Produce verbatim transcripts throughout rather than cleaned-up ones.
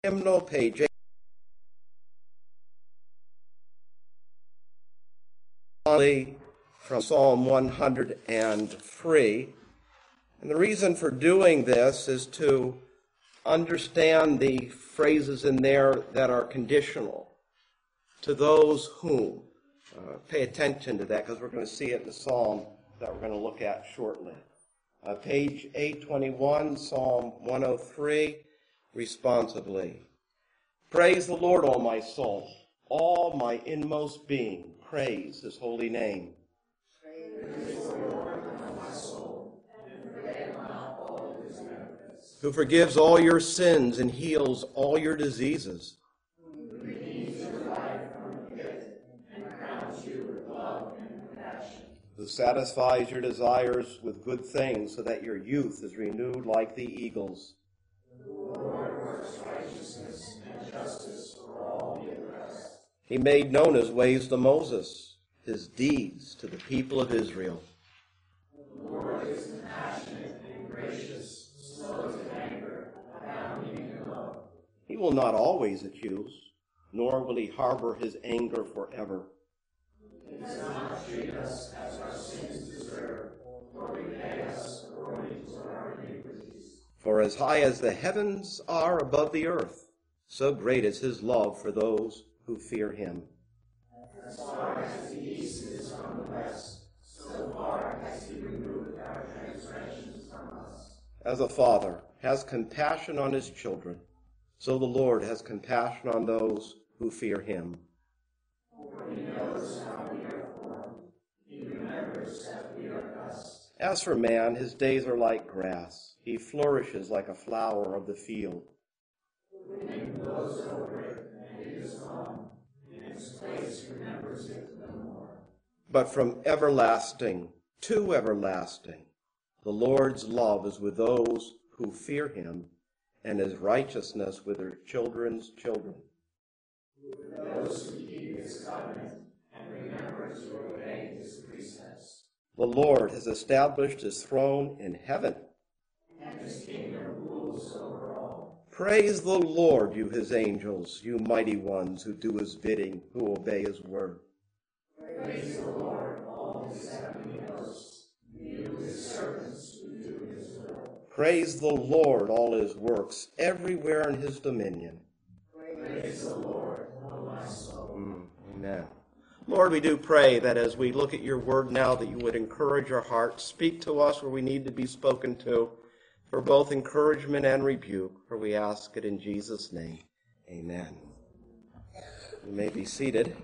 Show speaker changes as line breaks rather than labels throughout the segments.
hymnal, page eight, from Psalm one hundred three. And the reason for doing this is to understand the phrases in there that are conditional. To those whom. Uh, pay attention to that because we're going to see it in the psalm that we're going to look at shortly. Uh, page eight twenty-one, Psalm one oh three, responsibly. Praise the Lord, O my soul. All my inmost being, praise his holy name.
Praise the Lord, O my soul, and forget not all his benefits.
Who forgives all your sins and heals all your diseases.
Who redeems your life from the pit and crowns you with love and compassion.
Who satisfies your desires with good things so that your youth is renewed like the eagles.
The Lord works righteousness and justice for all the oppressed.
He made known his ways to Moses, his deeds to the people of Israel.
The Lord is compassionate and gracious, slow to anger, abounding in love.
He will not always accuse, nor will he harbor his anger forever.
He does not treat us as our sins deserve, or repay us according to our iniquities.
For as high as the heavens are above the earth, so great is his love for those who fear him.
As far as the east is from the west, so far has he removed our transgressions from us.
As a father has compassion on his children, so the Lord has compassion on those who fear him.
For he knows how we are formed. He remembers that we are dust.
As for man, his days are like grass. He flourishes like a flower of the field.
The wind blows over it, and it is gone, and its place remembers it no more.
But from everlasting to everlasting, the Lord's love is with those who fear him, and his righteousness with their children's children.
With those who keep his covenant and remember to obey his precepts.
The Lord has established his throne in heaven.
And his kingdom rules over all.
Praise the Lord, you his angels, you mighty ones who do his bidding, who obey his word.
Praise the Lord, all his heavenly hosts, you his servants who do his will.
Praise the Lord, all his works, everywhere in his dominion.
Praise the Lord, O my soul.
Mm, amen. Lord, we do pray that as we look at your word now, that you would encourage our hearts, speak to us where we need to be spoken to, for both encouragement and rebuke, for we ask it in Jesus' name. Amen. You may be seated.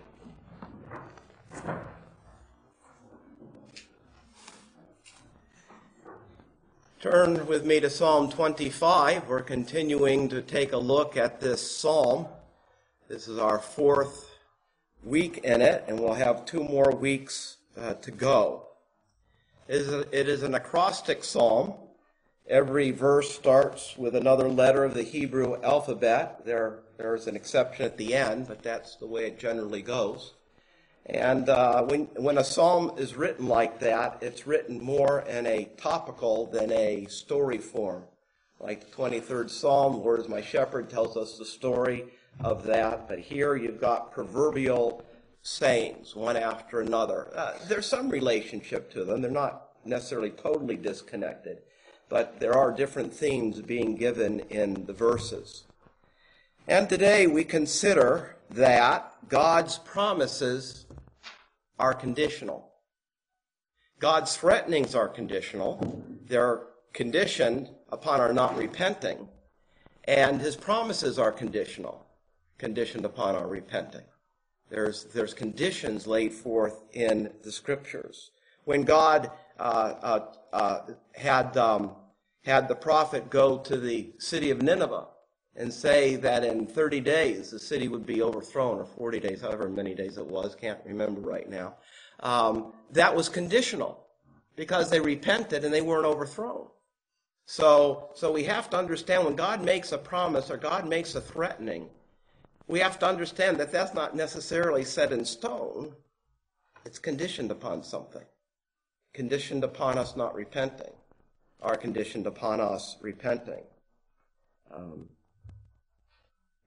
Turn with me to Psalm twenty-five. We're continuing to take a look at this psalm. This is our fourth week in it, and we'll have two more weeks uh, to go. It is, a, it is an acrostic psalm. Every verse starts with another letter of the Hebrew alphabet. There, there's an exception at the end, but that's the way it generally goes. And uh, when, when a psalm is written like that, it's written more in a topical than a story form. Like the twenty-third Psalm, Lord is my shepherd, tells us the story of that. But here you've got proverbial sayings, one after another. Uh, there's some relationship to them. They're not necessarily totally disconnected, but there are different themes being given in the verses. And today we consider that God's promises are conditional. God's threatenings are conditional. They're conditioned upon our not repenting. And his promises are conditional, conditioned upon our repenting. There's, there's conditions laid forth in the scriptures. When God uh, uh, uh, had, um, had the prophet go to the city of Nineveh and say that in thirty days the city would be overthrown, or forty days, however many days it was, can't remember right now. Um, that was conditional because they repented and they weren't overthrown. So, so we have to understand when God makes a promise or God makes a threatening, we have to understand that that's not necessarily set in stone. It's conditioned upon something. Conditioned upon us not repenting, or conditioned upon us repenting. Um,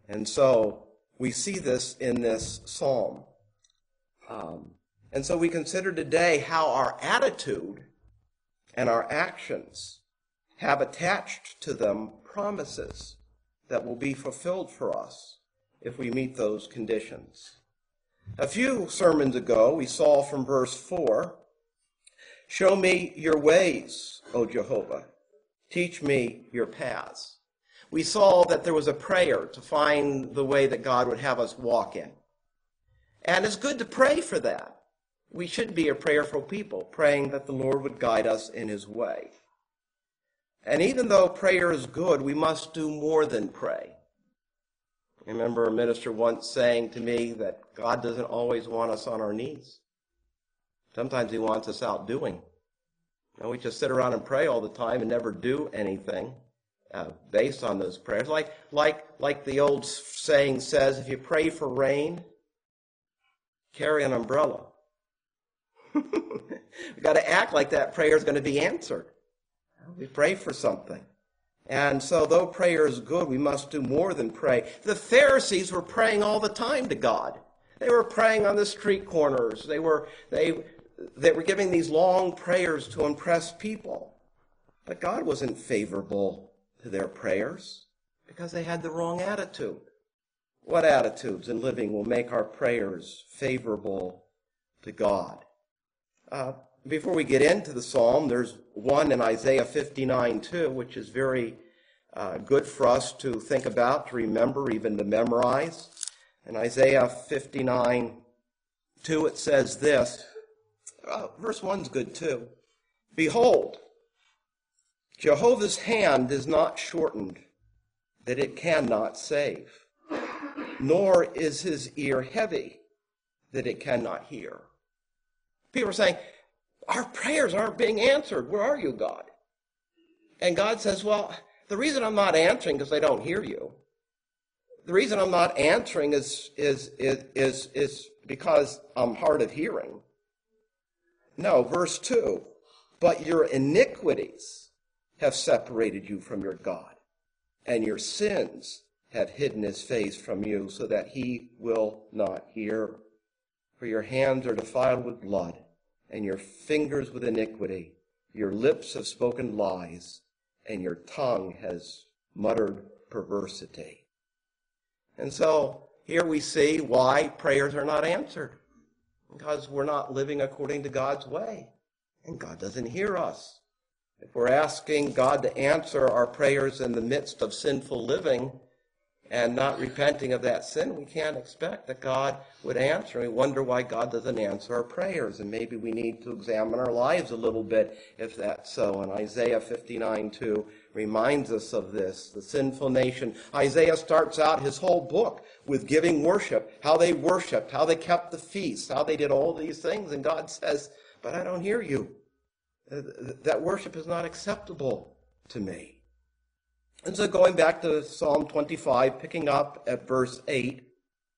And so we see this in this psalm. Um, and so we consider today how our attitude and our actions have attached to them promises that will be fulfilled for us if we meet those conditions. A few sermons ago, we saw from verse four, "Show me your ways, O Jehovah. Teach me your paths." We saw that there was a prayer to find the way that God would have us walk in. And it's good to pray for that. We should be a prayerful people, praying that the Lord would guide us in his way. And even though prayer is good, we must do more than pray. I remember a minister once saying to me that God doesn't always want us on our knees. Sometimes he wants us out doing. You know, we just sit around and pray all the time and never do anything uh, based on those prayers. Like, like, like the old saying says, if you pray for rain, carry an umbrella. We've got to act like that prayer is going to be answered. We pray for something. And so though prayer is good, we must do more than pray. The Pharisees were praying all the time to God. They were praying on the street corners. They were, they, they were giving these long prayers to impress people. But God wasn't favorable to their prayers because they had the wrong attitude. What attitudes in living will make our prayers favorable to God? Uh, before we get into the psalm, there's one in Isaiah fifty-nine two, which is very uh, good for us to think about, to remember, even to memorize. In Isaiah fifty-nine two, it says this. Uh, verse one's good too. "Behold, Jehovah's hand is not shortened, that it cannot save, nor is his ear heavy, that it cannot hear." People are saying, our prayers aren't being answered. Where are you, God? And God says, well, the reason I'm not answering is because I don't hear you. The reason I'm not answering is, is, is, is, is because I'm hard of hearing. No, verse two, "But your iniquities have separated you from your God, and your sins have hidden his face from you, so that he will not hear. For your hands are defiled with blood, and your fingers with iniquity. Your lips have spoken lies, and your tongue has muttered perversity." And so here we see why prayers are not answered. Because we're not living according to God's way, and God doesn't hear us. If we're asking God to answer our prayers in the midst of sinful living and not repenting of that sin, we can't expect that God would answer. We wonder why God doesn't answer our prayers, and maybe we need to examine our lives a little bit if that's so. And Isaiah fifty-nine two reminds us of this, the sinful nation. Isaiah starts out his whole book with giving worship, how they worshiped, how they kept the feasts, how they did all these things, and God says, but I don't hear you. That worship is not acceptable to me. And so going back to Psalm twenty-five, picking up at verse eight,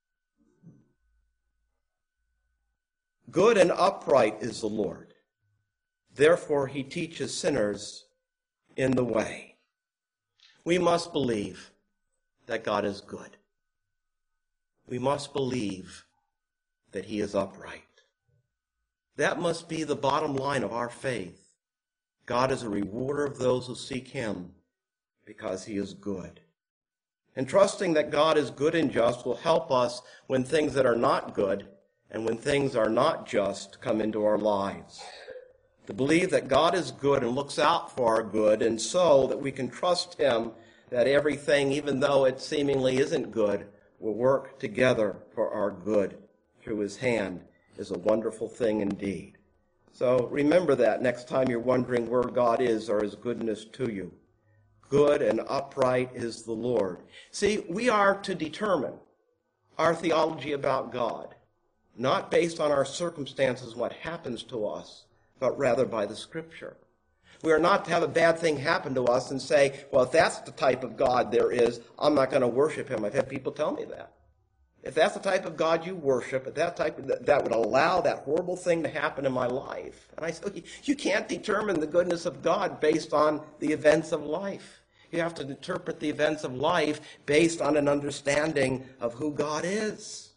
"Good and upright is the Lord. Therefore he teaches sinners in the way." We must believe that God is good. We must believe that he is upright. That must be the bottom line of our faith. God is a rewarder of those who seek him, because he is good. And trusting that God is good and just will help us when things that are not good and when things are not just come into our lives. To believe that God is good and looks out for our good, and so that we can trust him that everything, even though it seemingly isn't good, will work together for our good through his hand, is a wonderful thing indeed. So remember that next time you're wondering where God is or his goodness to you. Good and upright is the Lord. See, we are to determine our theology about God, not based on our circumstances, what happens to us, but rather by the Scripture. We are not to have a bad thing happen to us and say, well, if that's the type of God there is, I'm not going to worship him. I've had people tell me that. If that's the type of God you worship, if that type of, that would allow that horrible thing to happen in my life. And I say, you can't determine the goodness of God based on the events of life. You have to interpret the events of life based on an understanding of who God is.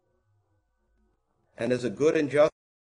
And as a good and just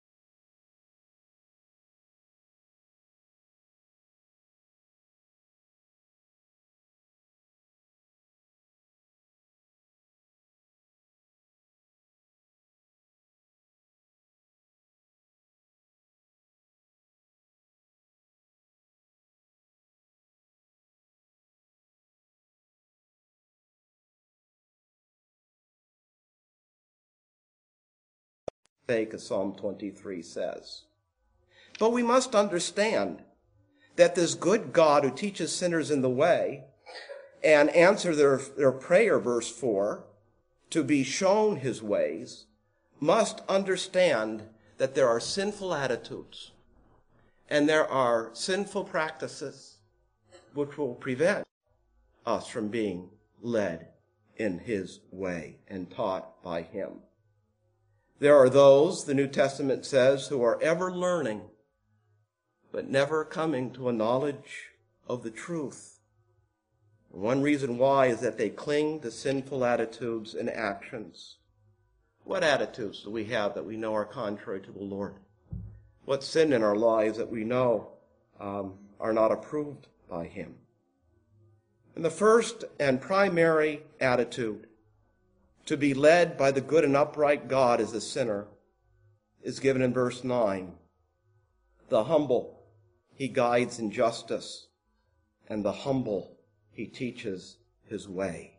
sake, as Psalm twenty-three says. But we must understand that this good God who teaches sinners in the way and answer their, their prayer, verse four, to be shown his ways, must understand that there are sinful attitudes and there are sinful practices which will prevent us from being led in his way and taught by him. There are those, the New Testament says, who are ever learning, but never coming to a knowledge of the truth. One reason why is that they cling to sinful attitudes and actions. What attitudes do we have that we know are contrary to the Lord? What sin in our lives that we know um, are not approved by him? And the first and primary attitude, to be led by the good and upright God as a sinner, is given in verse nine. The humble he guides in justice, and the humble he teaches his way.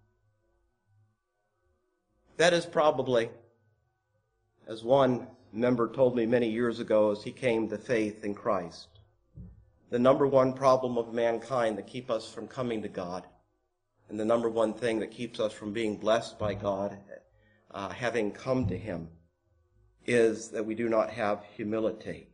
That is probably, as one member told me many years ago as he came to faith in Christ, the number one problem of mankind that keep us from coming to God, and the number one thing that keeps us from being blessed by God, uh, having come to him, is that we do not have humility.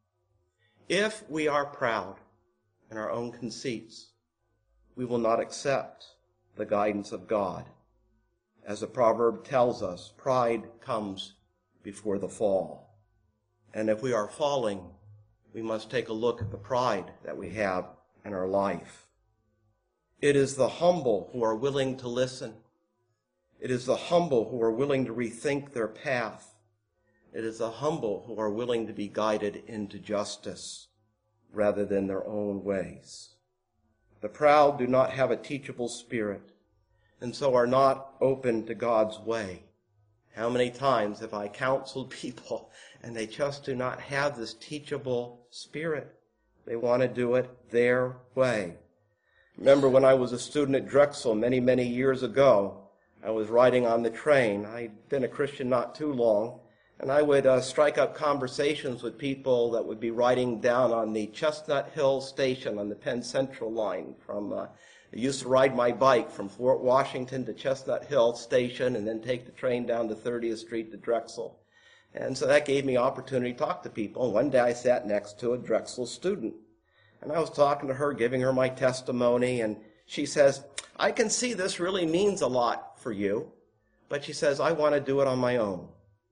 If we are proud in our own conceits, we will not accept the guidance of God. As the proverb tells us, pride comes before the fall. And if we are falling, we must take a look at the pride that we have in our life. It is the humble who are willing to listen. It is the humble who are willing to rethink their path. It is the humble who are willing to be guided into justice rather than their own ways. The proud do not have a teachable spirit and so are not open to God's way. How many times have I counseled people and they just do not have this teachable spirit? They want to do it their way. Remember when I was a student at Drexel many, many years ago, I was riding on the train. I'd been a Christian not too long, and I would uh, strike up conversations with people that would be riding down on the Chestnut Hill station on the Penn Central line. From uh, I used to ride my bike from Fort Washington to Chestnut Hill station and then take the train down to thirtieth Street to Drexel. And so that gave me opportunity to talk to people. And one day I sat next to a Drexel student. And I was talking to her, giving her my testimony, and she says, I can see this really means a lot for you, but she says, I want to do it on my own.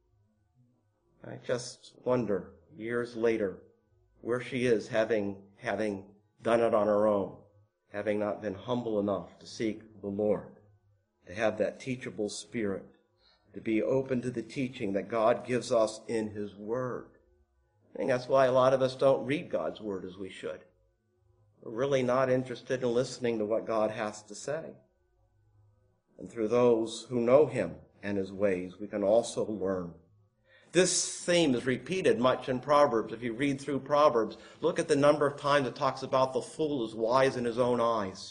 I just wonder, years later, where she is having, having done it on her own, having not been humble enough to seek the Lord, to have that teachable spirit, to be open to the teaching that God gives us in his word. I think that's why a lot of us don't read God's word as we should. We're really not interested in listening to what God has to say. And through those who know him and his ways, we can also learn. This theme is repeated much in Proverbs. If you read through Proverbs, look at the number of times it talks about the fool is wise in his own eyes.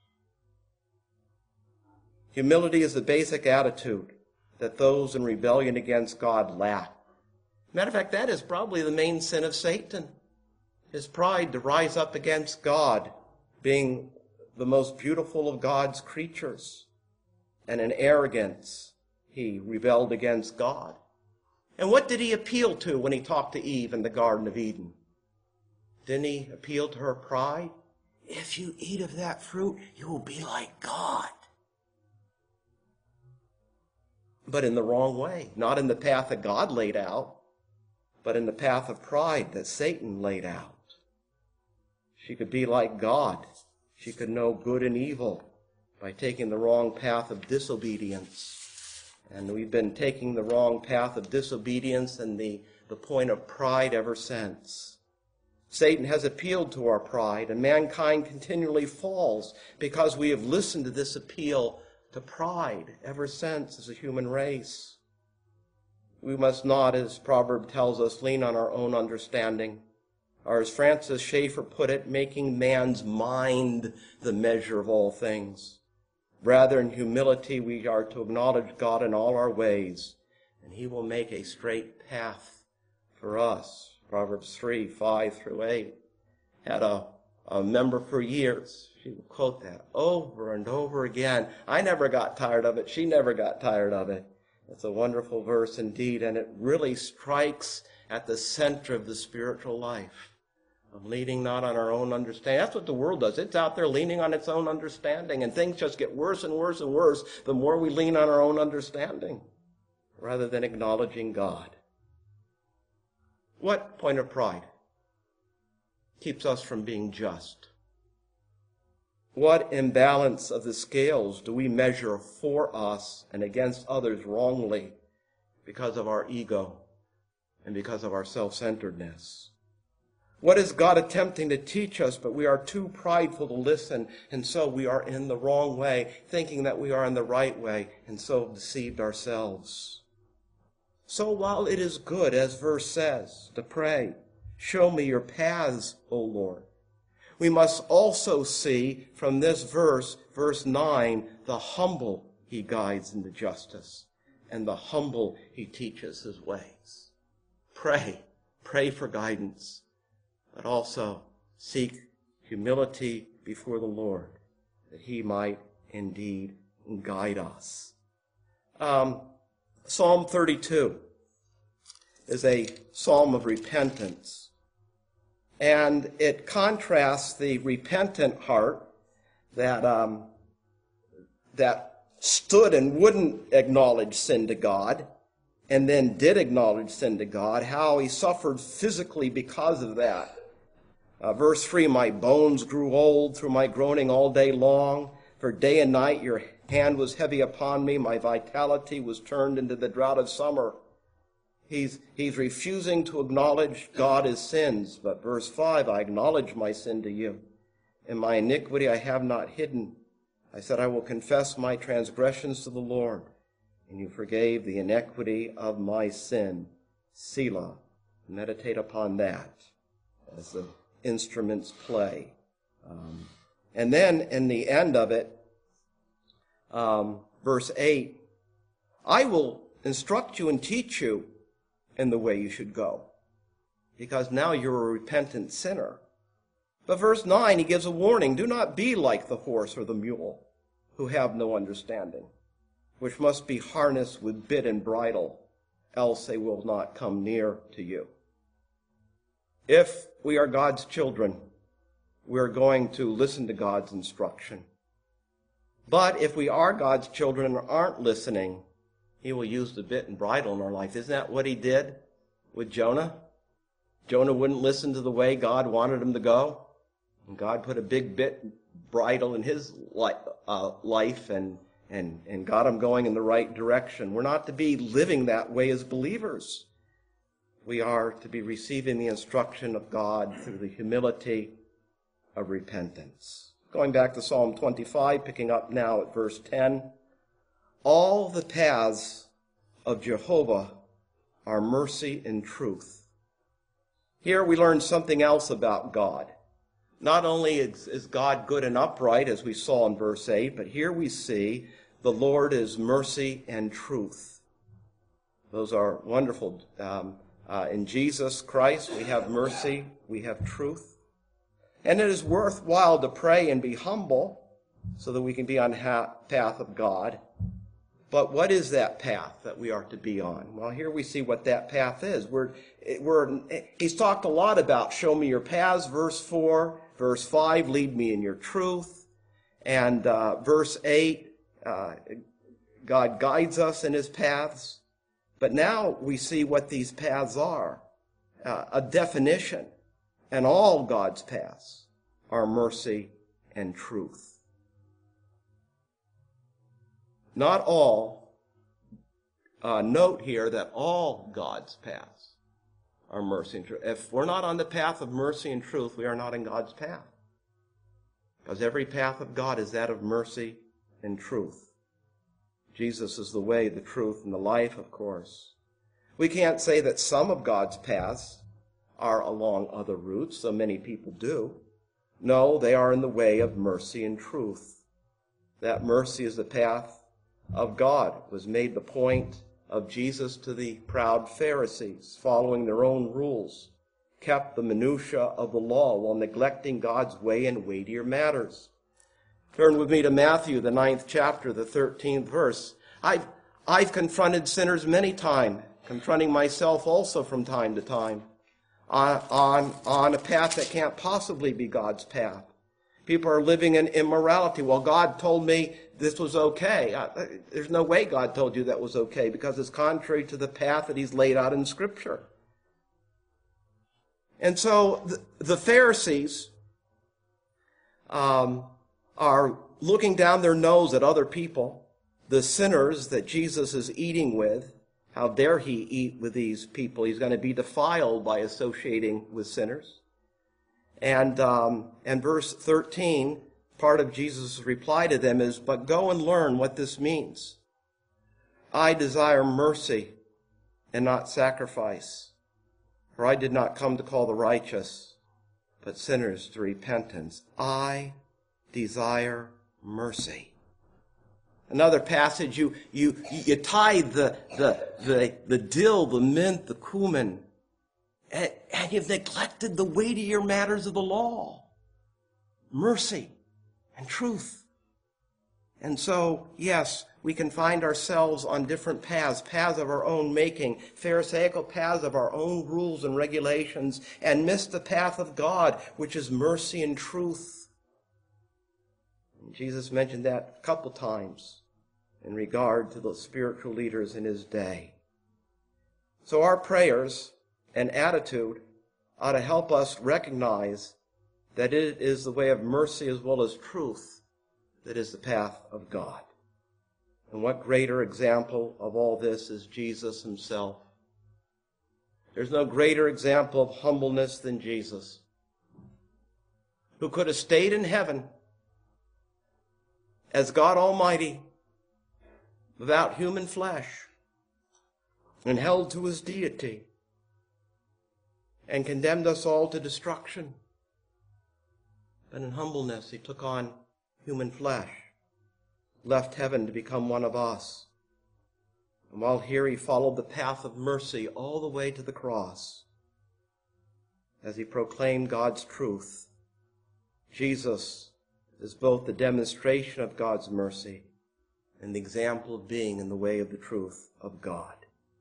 Humility is the basic attitude that those in rebellion against God lack. Matter of fact, that is probably the main sin of Satan. His pride to rise up against God, being the most beautiful of God's creatures. And in arrogance, he rebelled against God. And what did he appeal to when he talked to Eve in the Garden of Eden? Didn't he appeal to her pride? If you eat of that fruit, you will be like God. But in the wrong way, not in the path that God laid out, but in the path of pride that Satan laid out. She could be like God. She could know good and evil by taking the wrong path of disobedience. And we've been taking the wrong path of disobedience and the, the point of pride ever since. Satan has appealed to our pride, and mankind continually falls because we have listened to this appeal to pride ever since as a human race. We must not, as Proverb tells us, lean on our own understanding, or as Francis Schaeffer put it, making man's mind the measure of all things. Rather, in humility, we are to acknowledge God in all our ways, and he will make a straight path for us. Proverbs three, five through eight. Had a, a member for years. She would quote that over and over again. I never got tired of it. She never got tired of it. It's a wonderful verse indeed, and it really strikes at the center of the spiritual life, of leaning not on our own understanding. That's what the world does. It's out there leaning on its own understanding, and things just get worse and worse and worse the more we lean on our own understanding, rather than acknowledging God. What point of pride keeps us from being just? What imbalance of the scales do we measure for us and against others wrongly because of our ego and because of our self-centeredness? What is God attempting to teach us, but we are too prideful to listen, and so we are in the wrong way, thinking that we are in the right way, and so deceived ourselves? So while it is good, as verse says, to pray, show me your paths, O Lord, we must also see from this verse, verse nine, the humble he guides into justice, and the humble he teaches his ways. Pray, pray for guidance, but also seek humility before the Lord, that he might indeed guide us. Um, Psalm thirty-two is a psalm of repentance, and it contrasts the repentant heart that um, that stood and wouldn't acknowledge sin to God, and then did acknowledge sin to God, how he suffered physically because of that. Uh, verse three, my bones grew old through my groaning all day long, for day and night your hand was heavy upon me, my vitality was turned into the drought of summer. He's, he's refusing to acknowledge God as sins. But verse five, I acknowledge my sin to you. And my iniquity I have not hidden. I said, I will confess my transgressions to the Lord. And you forgave the iniquity of my sin. Selah. Meditate upon that as the instruments play. Um, and then in the end of it, um, verse eight, I will instruct you and teach you in the way you should go, because now you're a repentant sinner. But verse nine, he gives a warning. Do not be like the horse or the mule, who have no understanding, which must be harnessed with bit and bridle, else they will not come near to you. If we are God's children, we are going to listen to God's instruction. But if we are God's children and aren't listening, he will use the bit and bridle in our life. Isn't that what he did with Jonah? Jonah wouldn't listen to the way God wanted him to go. And God put a big bit bridle in his li- uh, life and, and, and got him going in the right direction. We're not to be living that way as believers. We are to be receiving the instruction of God through the humility of repentance. Going back to Psalm twenty-five, picking up now at verse ten. All the paths of Jehovah are mercy and truth. Here we learn something else about God. Not only is, is God good and upright, as we saw in verse eight, but here we see the Lord is mercy and truth. Those are wonderful. Um, uh, in Jesus Christ, we have mercy, we have truth. And it is worthwhile to pray and be humble so that we can be on the path of God. But what is that path that we are to be on? Well, here we see what that path is. We're, we're, he's talked a lot about show me your paths, verse four. Verse five, lead me in your truth. And uh, verse eight, uh, God guides us in his paths. But now we see what these paths are, uh, a definition. And all God's paths are mercy and truth. Not all, uh, note here that all God's paths are mercy and truth. If we're not on the path of mercy and truth, we are not in God's path. Because every path of God is that of mercy and truth. Jesus is the way, the truth, and the life, of course. We can't say that some of God's paths are along other routes, though many people do. No, they are in the way of mercy and truth. That mercy is the path of God. It was made the point of Jesus to the proud Pharisees, following their own rules, kept the minutiae of the law while neglecting God's way in weightier matters. Turn with me to Matthew, the ninth chapter, the thirteenth verse. I've, I've confronted sinners many times, confronting myself also from time to time, on, on, on a path that can't possibly be God's path. People are living in immorality. Well, God told me this was okay. Uh, there's no way God told you that was okay, because it's contrary to the path that he's laid out in Scripture. And so the, the Pharisees um, are looking down their nose at other people, the sinners that Jesus is eating with. How dare he eat with these people? He's going to be defiled by associating with sinners. And, um, and verse thirteen, part of Jesus' reply to them is, but go and learn what this means. I desire mercy and not sacrifice. For I did not come to call the righteous, but sinners to repentance. I desire mercy. Another passage, you you you tithe the the the, the dill, the mint, the cumin, and, and you've neglected the weightier matters of the law, mercy and truth. And so, yes, we can find ourselves on different paths, paths of our own making, pharisaical paths of our own rules and regulations, and miss the path of God, which is mercy and truth. And Jesus mentioned that a couple times in regard to the spiritual leaders in his day. So our prayers and attitude ought to help us recognize that it is the way of mercy as well as truth that is the path of God. And what greater example of all this is Jesus himself. There's no greater example of humbleness than Jesus, who could have stayed in heaven as God Almighty without human flesh and held to his deity and condemned us all to destruction. But in humbleness, he took on human flesh, left heaven to become one of us. And while here, he followed the path of mercy all the way to the cross as he proclaimed God's truth. Jesus is both the demonstration of God's mercy and the example of being in the way of the truth of God.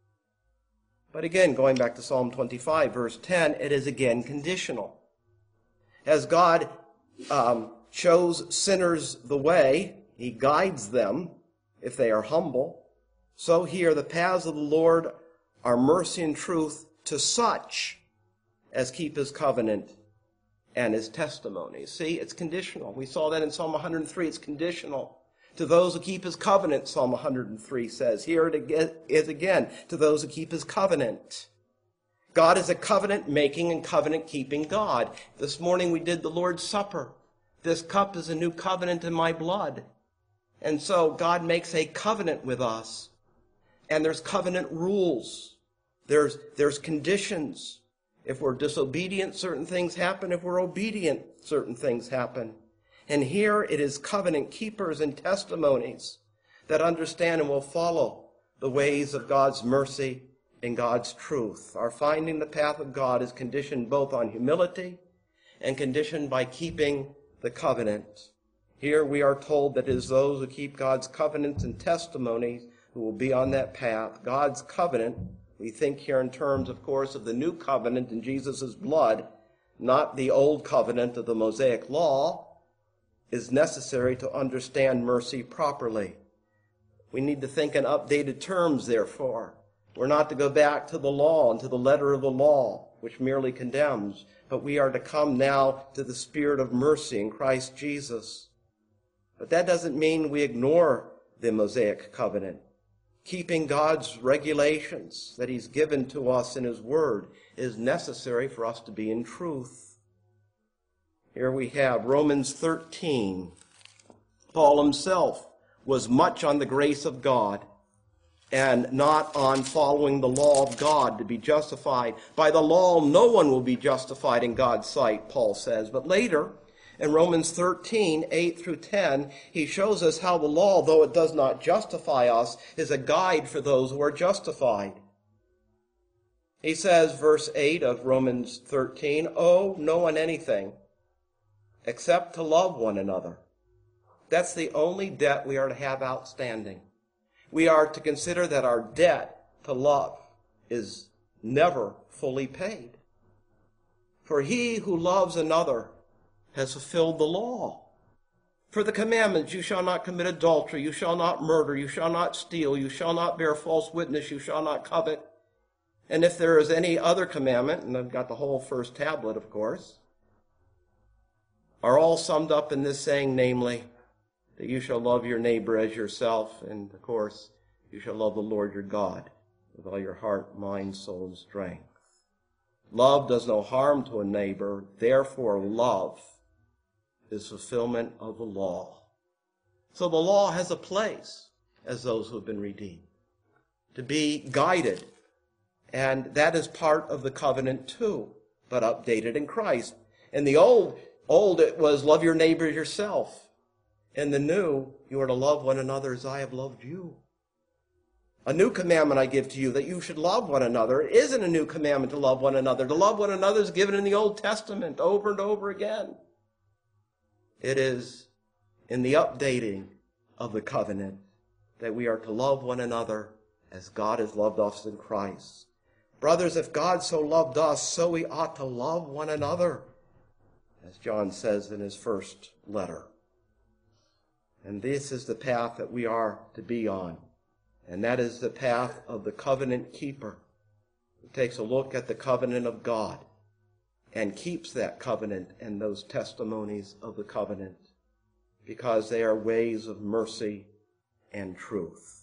But again, going back to Psalm twenty-five, verse ten, it is again conditional. As God um, shows sinners the way, he guides them if they are humble. So here the paths of the Lord are mercy and truth to such as keep his covenant and his testimonies. See, it's conditional. We saw that in Psalm one hundred three. It's conditional. To those who keep his covenant, Psalm one hundred three says. Here it is again, to those who keep his covenant. God is a covenant-making and covenant-keeping God. This morning we did the Lord's Supper. This cup is a new covenant in my blood. And so God makes a covenant with us. And there's covenant rules. There's, there's conditions. If we're disobedient, certain things happen. If we're obedient, certain things happen. And here it is covenant keepers and testimonies that understand and will follow the ways of God's mercy and God's truth. Our finding the path of God is conditioned both on humility and conditioned by keeping the covenant. Here we are told that it is those who keep God's covenants and testimonies who will be on that path. God's covenant, we think here in terms, of course, of the new covenant in Jesus' blood, not the old covenant of the Mosaic law, is necessary to understand mercy properly. We need to think in updated terms, therefore. We're not to go back to the law and to the letter of the law. which merely condemns, but we are to come now to the spirit of mercy in Christ Jesus. But that doesn't mean we ignore the Mosaic covenant. Keeping God's regulations that he's given to us in his word is necessary for us to be in truth. Here we have Romans thirteen. Paul himself was much on the grace of God and not on following the law of God to be justified. By the law, no one will be justified in God's sight, Paul says. But later, in Romans thirteen, eight through ten, he shows us how the law, though it does not justify us, is a guide for those who are justified. He says, verse eight of Romans thirteen, owe no one anything except to love one another. That's the only debt we are to have outstanding. We are to consider that our debt to love is never fully paid. For he who loves another has fulfilled the law. For the commandments, you shall not commit adultery, you shall not murder, you shall not steal, you shall not bear false witness, you shall not covet. And if there is any other commandment, and I've got the whole first tablet, of course, are all summed up in this saying, namely, that you shall love your neighbor as yourself, and of course, you shall love the Lord your God with all your heart, mind, soul, and strength. Love does no harm to a neighbor, therefore love is fulfillment of the law. So the law has a place as those who have been redeemed, to be guided, and that is part of the covenant too, but updated in Christ. In the old, old it was love your neighbor as yourself. In the new, you are to love one another as I have loved you. A new commandment I give to you, that you should love one another. It isn't a new commandment to love one another. To love one another is given in the Old Testament over and over again. It is in the updating of the covenant that we are to love one another as God has loved us in Christ. Brothers, if God so loved us, so we ought to love one another, as John says in his first letter. And this is the path that we are to be on. And that is the path of the covenant keeper, who takes a look at the covenant of God and keeps that covenant and those testimonies of the covenant, because they are ways of mercy and truth.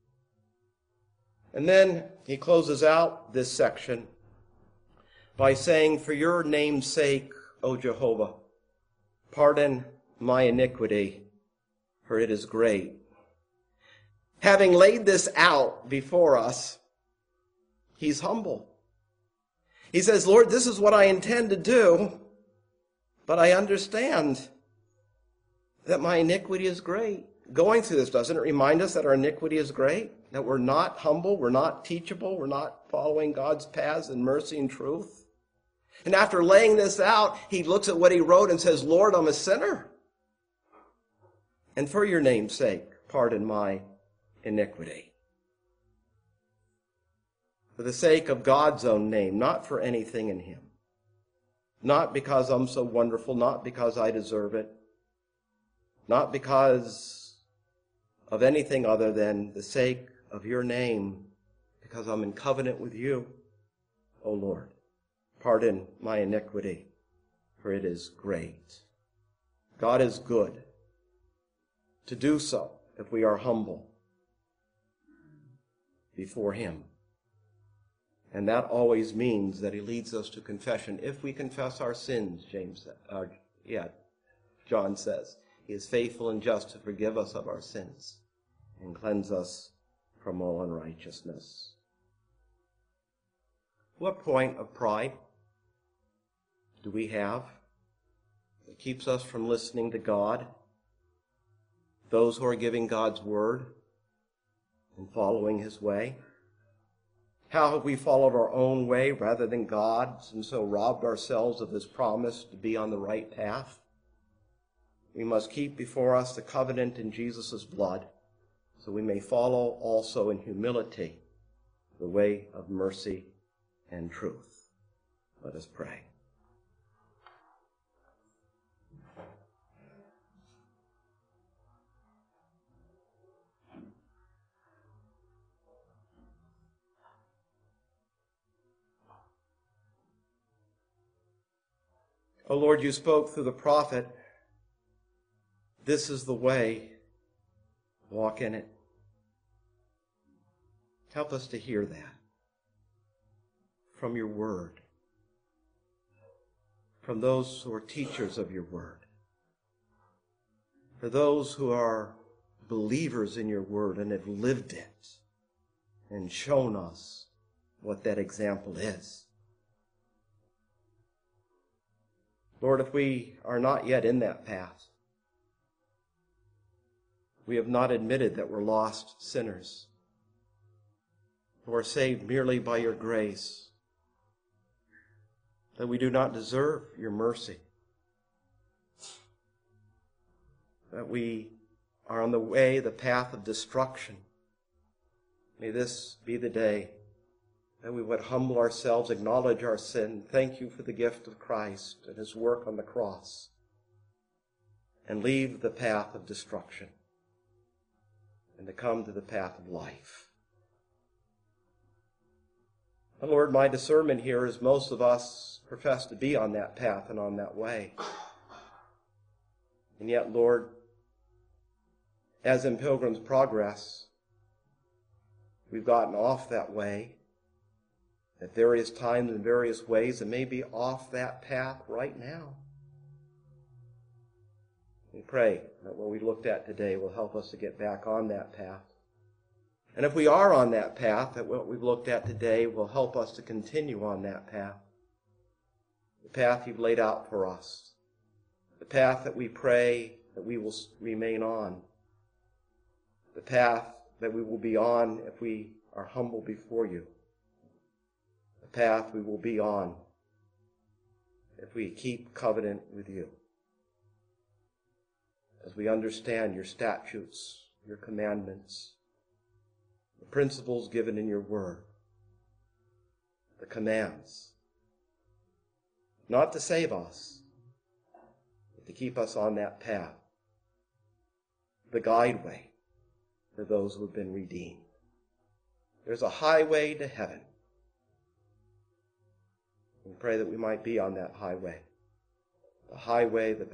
And then he closes out this section by saying, for your name's sake, O Jehovah, pardon my iniquity, for it is great. Having laid this out before us, he's humble. He says, Lord, this is what I intend to do, but I understand that my iniquity is great. Going through this, doesn't it remind us that our iniquity is great? That we're not humble, we're not teachable, we're not following God's paths in mercy and truth? And after laying this out, he looks at what he wrote and says, Lord, I'm a sinner. And for your name's sake, pardon my iniquity. For the sake of God's own name, not for anything in him. Not because I'm so wonderful, not because I deserve it. Not because of anything other than the sake of your name, because I'm in covenant with you, O Lord. Pardon my iniquity, for it is great. God is good to do so if we are humble before him. And that always means that he leads us to confession. If we confess our sins, James, uh, yeah, John says, he is faithful and just to forgive us of our sins and cleanse us from all unrighteousness. What point of pride do we have that keeps us from listening to God? Those who are giving God's word and following his way? How have we followed our own way rather than God's, and so robbed ourselves of his promise to be on the right path? We must keep before us the covenant in Jesus' blood, so we may follow also in humility the way of mercy and truth. Let us pray. O Lord, you spoke through the prophet, this is the way, walk in it. Help us to hear that from your word, from those who are teachers of your word, for those who are believers in your word and have lived it and shown us what that example is. Lord, if we are not yet in that path, we have not admitted that we're lost sinners who are saved merely by your grace, that we do not deserve your mercy, that we are on the way, the path of destruction. May this be the day that we would humble ourselves, acknowledge our sin, thank you for the gift of Christ and his work on the cross, and leave the path of destruction and to come to the path of life. And Lord, my discernment here is most of us profess to be on that path and on that way. And yet, Lord, as in Pilgrim's Progress, we've gotten off that way at various times in various ways and may be off that path right now. We pray that what we looked at today will help us to get back on that path. And if we are on that path, that what we've looked at today will help us to continue on that path. The path you've laid out for us. The path that we pray that we will remain on. The path that we will be on if we are humble before you. The path we will be on if we keep covenant with you. As we understand your statutes, your commandments, the principles given in your word, the commands, not to save us, but to keep us on that path, the guideway for those who have been redeemed. There's a highway to heaven. We pray that we might be on that highway, the highway that